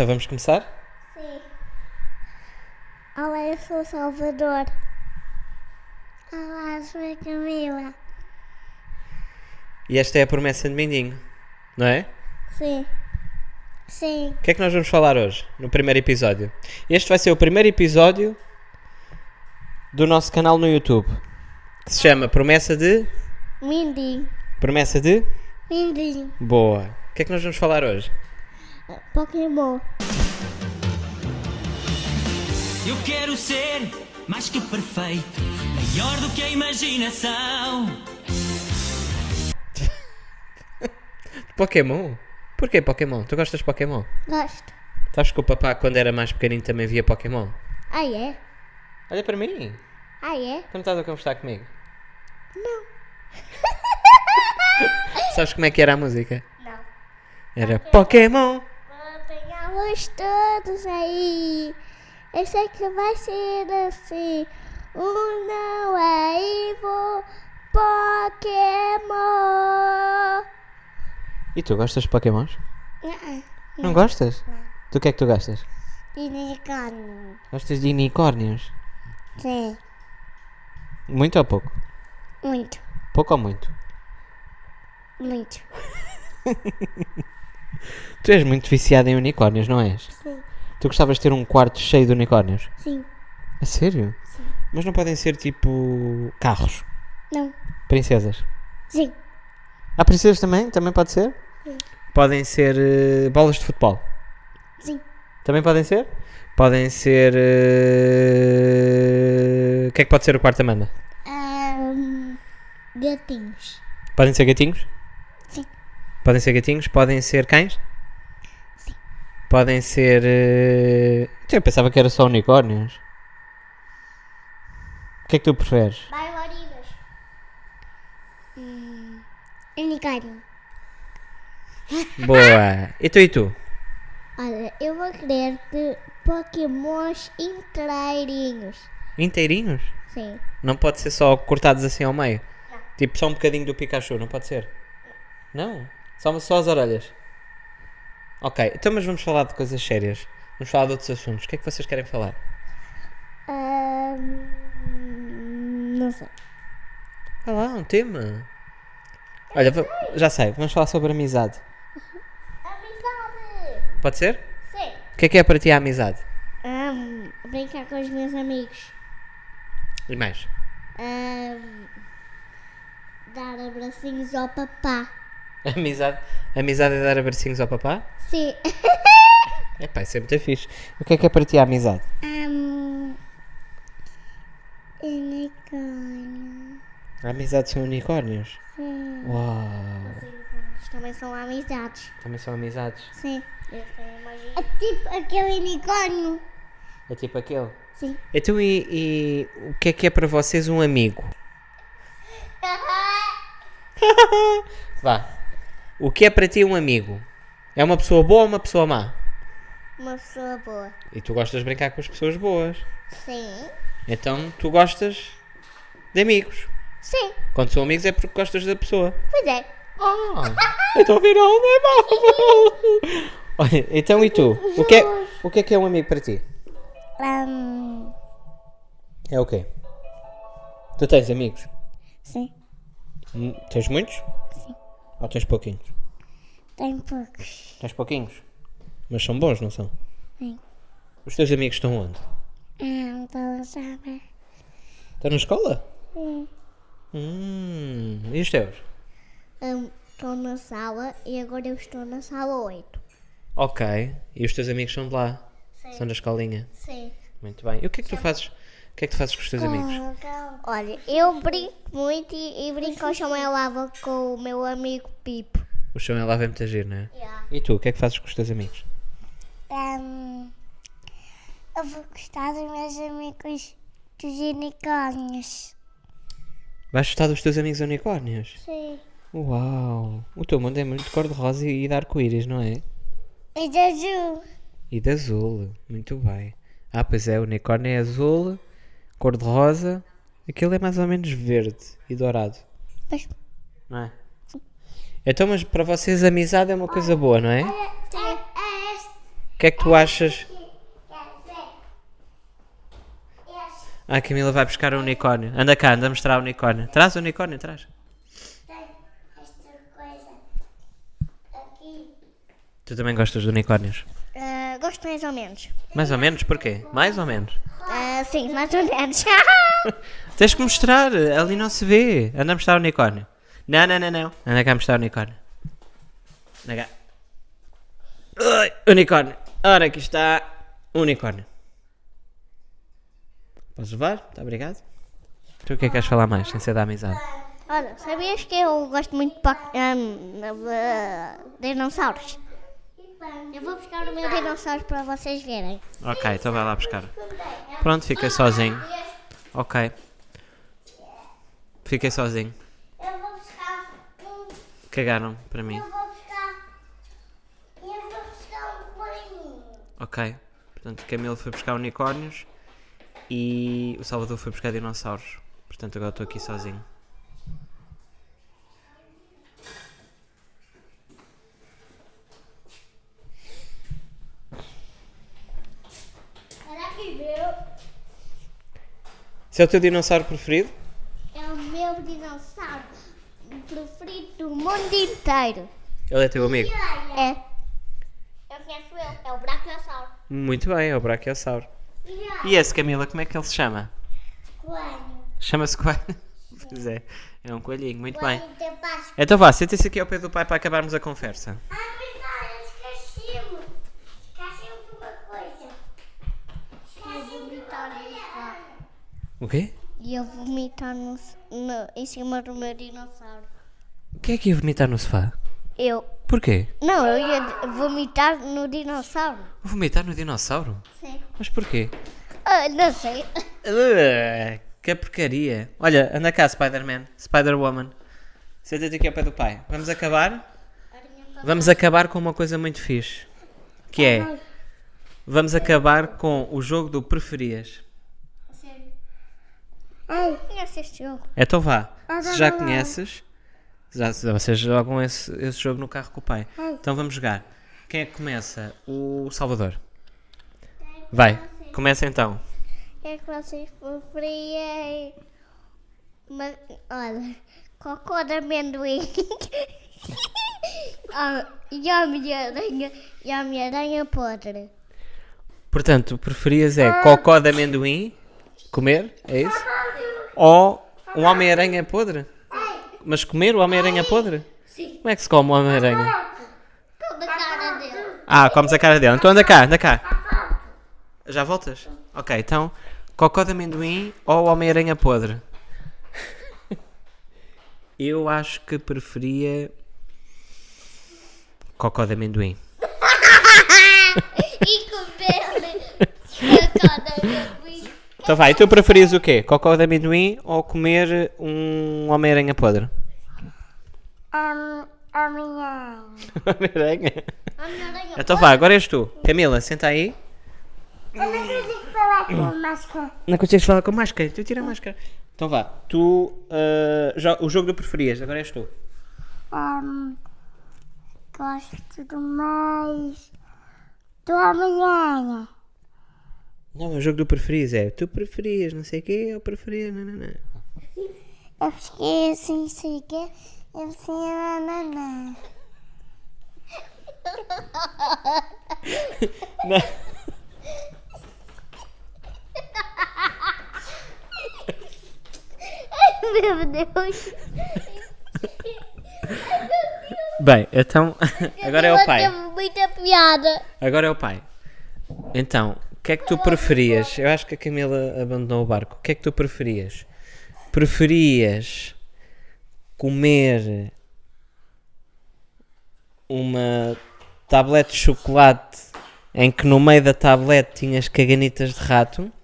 Então vamos começar? Sim. Olá, eu sou o Salvador. Olá, eu sou a Camila. E esta é a promessa de Mindinho, não é? Sim. Sim. O que é que nós vamos falar hoje, no primeiro episódio? Este vai ser o primeiro episódio do nosso canal no YouTube, que se chama Promessa de... Mindinho. Promessa de... Mindinho. Boa. O que é que nós vamos falar hoje? Pokémon. Eu quero ser mais que perfeito, maior do que a imaginação. Pokémon? Porquê Pokémon? Tu gostas de Pokémon? Gosto. Sabes que o papá, quando era mais pequenino, também via Pokémon? Ah, é? Olha para mim. Ah, é? Tu não estás a conversar comigo? Não. Sabes como é que era a música? Não. Era Pokémon. Apanhá-los todos aí. Eu sei que vai ser assim. Não aí vou Pokémon. E tu gostas de Pokémons? Não. Não gostas? Tu o que é que tu gostas? Unicórnio. Gostas de unicórnios? Sim. Muito ou pouco? Muito. Pouco ou muito? Muito. Tu és muito viciado em unicórnios, não és? Sim. Tu gostavas de ter um quarto cheio de unicórnios? Sim. A sério? Sim. Mas não podem ser tipo carros? Não. Princesas? Sim. Há princesas também? Também pode ser? Sim. Podem ser bolas de futebol? Sim. Também podem ser? Podem ser... O que é que pode ser o quarto Amanda? Gatinhos. Podem ser gatinhos? Sim. Podem ser gatinhos? Podem ser cães? Sim. Podem ser... Eu pensava que era só unicórnios. O que é que tu preferes? Bailarinas. Unicórnio. Boa! E tu? Olha, eu vou querer de Pokémons inteirinhos. Inteirinhos? Sim. Não pode ser só cortados assim ao meio? Não. Tipo só um bocadinho do Pikachu, não pode ser? Não? Só as orelhas? Ok, então mas vamos falar de coisas sérias. Vamos falar de outros assuntos. O que é que vocês querem falar? Não sei. Vá lá, um tema. Olha, já sei, vamos falar sobre amizade. Amizade. Pode ser? Sim. O que é para ti a amizade? Brincar com os meus amigos. E mais? Dar abracinhos ao papá. Amizade é dar abracinhos ao papá? Sim. Epá, isso é muito fixe. O que é para ti a amizade? Unicórnio. A amizade são unicórnios? Sim. Uau! Unicórnios também são amizades. Também são amizades. Sim. É tipo aquele unicórnio. É tipo aquele. Sim. Então e o que é para vocês um amigo? Vá. O que é para ti um amigo? É uma pessoa boa ou uma pessoa má? Uma pessoa boa. E tu gostas de brincar com as pessoas boas. Sim. Então tu gostas de amigos. Sim. Quando são amigos é porque gostas da pessoa. Pois é. Ah, então virou não é mau. Olha, então e tu? O que é um amigo para ti? É o quê? Tu tens amigos? Sim. Tens muitos? Sim. Ou tens pouquinhos? Tem poucos. Tens pouquinhos? Mas são bons, não são? Sim. Os teus amigos estão onde? Então, sabe? Estão na escola? Sim. E os teus? Estou na sala e agora eu estou na sala 8. Ok. E os teus amigos são de lá? Sim. São da escolinha? Sim. Muito bem. E o que é que tu fazes? O que é que tu fazes com os teus amigos? Olha, eu brinco muito e brinco ao chão e lava com o meu amigo Pipo. O chão é lá vem muito agir, não é? Yeah. E tu, o que é que fazes com os teus amigos? Eu vou gostar dos meus amigos dos unicórnios. Vais gostar dos teus amigos unicórnios? Sim. Uau! O teu mundo é muito cor-de-rosa e de arco-íris, não é? E de azul. E de azul. Muito bem. Ah, pois é, o unicórnio é azul, cor-de-rosa. Aquele é mais ou menos verde e dourado. Mas Não é? Então, mas para vocês a amizade é uma coisa boa, não é? sim. É este. que é que tu achas? Ah, a Camila vai buscar o unicórnio. Anda cá, anda a mostrar o unicórnio. Traz o unicórnio, traz. Esta coisa aqui. Tu também gostas de unicórnios? Gosto mais ou menos. Mais ou menos? Porquê? Mais ou menos? Sim, mais ou menos. Tens que mostrar, ali não se vê. Anda a mostrar o unicórnio. Não. Anda cá a mostrar o unicórnio. Anda cá. Oi, unicórnio. Ora, aqui está o unicórnio. Podes levar? Muito obrigado. Tu o que é que queres falar mais, sem ser da amizade? Olha, sabias que eu gosto muito de dinossauros? Eu vou buscar o meu dinossauro para vocês verem. Ok, então vai lá buscar. Pronto, fiquei sozinho. Ok. Fiquei sozinho. Eu vou buscar Cagaram para mim. Eu vou buscar um coelhinho. Ok. Portanto, Camilo foi buscar unicórnios e o Salvador foi buscar dinossauros. Portanto, agora estou aqui sozinho. Olha aqui, meu. Esse é o teu dinossauro preferido? É o meu dinossauro preferido do mundo inteiro. Ele é teu amigo? É. Eu conheço ele. É o Brachiosauro. Muito bem, é o Brachiosauro. E esse, Camila, como é que ele se chama? Coelho. Chama-se coelho? Pois é um coelhinho, muito bem. Coelho de Páscoa. Então vá, senta-se aqui ao pé do pai para acabarmos a conversa. Ah, verdade, esqueci-me. Esqueci-me de uma coisa. Esqueci-me de uma O quê? E eu vomitar em cima do meu dinossauro. Quem é que ia vomitar no sofá? Eu. Porquê? Não, eu ia vomitar no dinossauro. Vomitar no dinossauro? Sim. Mas porquê? Não sei. Que porcaria. Olha, anda cá, Spider-Man, Spider-Woman. Senta-te aqui ao pé do pai. Vamos acabar? Vamos acabar com uma coisa muito fixe. Que é... Vamos acabar com o jogo do preferias. Ai, conhece este jogo? Então vá. Se já conheces... vocês jogam esse jogo no carro com o pai. Então vamos jogar. Quem é que começa? O Salvador. Vai, começa então. O que é que vocês preferiam? Olha, cocô de amendoim. E a Homem-Aranha podre. Portanto, preferias cocó de amendoim, comer, é isso? Ou um Homem-Aranha podre? Mas comer o Homem-Aranha podre? Sim. Como é que se come o Homem-Aranha? Toda a cara dele. Comes a cara dele. Então anda cá. Já voltas? Ok, então, cocó de amendoim ou Homem-Aranha podre? Eu acho que preferia cocó de amendoim. E comer cocô de amendoim. Então vai, tu preferias o quê? Cocó de amendoim ou comer um Homem-Aranha podre? Homem-Aranha. Homem-Aranha? Homem-Aranha Então vá, agora és tu. Camila, senta aí. Eu não consigo falar com a máscara. Não consegues falar com a máscara? Tu tira a máscara. Então vá, tu... o jogo do preferias, agora és tu. Gosto mais do Homem-Aranha. Não, o jogo do preferias é tu preferias, não sei o quê, eu preferia, não. Eu fiquei assim, sei o quê? Eu fiquei nananã. Não. Ai, meu Deus. Bem, então, agora é o pai. Teve muita piada. Agora é o pai. Então, o que é que tu preferias? Eu acho que a Camila abandonou o barco. O que é que tu preferias? Preferias comer uma tablete de chocolate em que no meio da tablete tinhas caganitas de rato?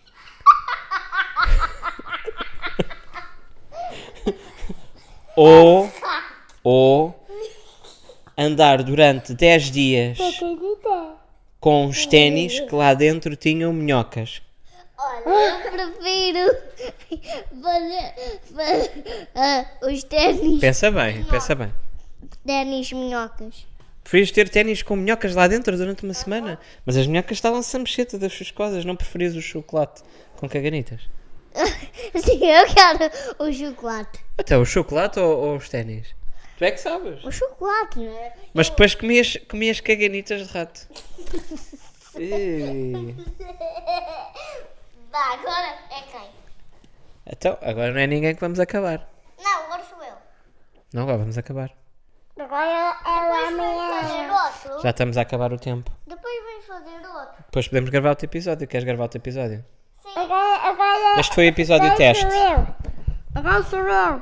Ou andar durante 10 dias com uns ténis que lá dentro tinham minhocas? Olha, eu prefiro fazer os ténis. Pensa bem. Ténis minhocas. Preferias ter ténis com minhocas lá dentro durante uma semana? Mas as minhocas estavam-se a mexer todas chuscosas. Não preferias o chocolate com caganitas? Sim, eu quero o chocolate. Até o chocolate ou os ténis? Tu é que sabes. O chocolate, não é? Mas depois comias caganitas de rato. Ih. Vá, agora é quem? Então, agora não é ninguém que vamos acabar. Não, agora sou eu. Não, agora vamos acabar. Agora é a minha. Fazer outro. Já estamos a acabar o tempo. Depois vamos fazer outro. Depois podemos gravar outro episódio. Queres gravar outro episódio? Sim. Agora Este foi o episódio teste. Agora sou eu.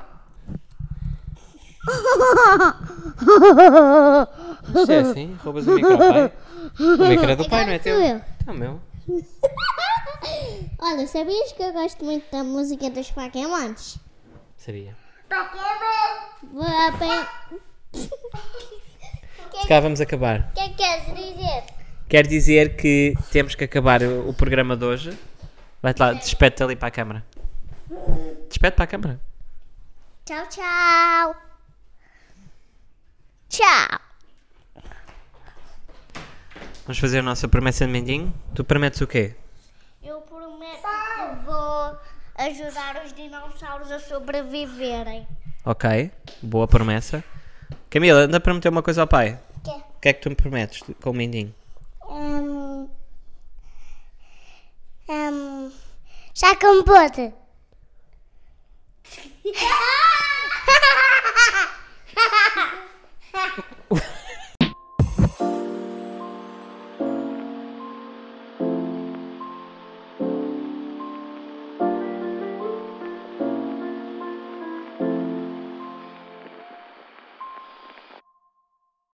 Isto é assim? Roubas o micro ao pai? O micro é do pai, não é teu? Sou eu. É o meu. Olha, sabias que eu gosto muito da música dos Pokémons? Sabia. Pokémon! Se calhar vamos acabar. O que é que queres dizer? Quer dizer que temos que acabar o programa de hoje. Vai-te lá, despede-te ali para a câmara. Despede para a câmara. Tchau, tchau. Tchau. Vamos fazer a nossa promessa de mendinho. Tu prometes o quê? Eu prometo que vou ajudar os dinossauros a sobreviverem. Ok, boa promessa. Camila, anda a prometer uma coisa ao pai. Quê? O que é que tu me prometes com o mendinho? Já com pote.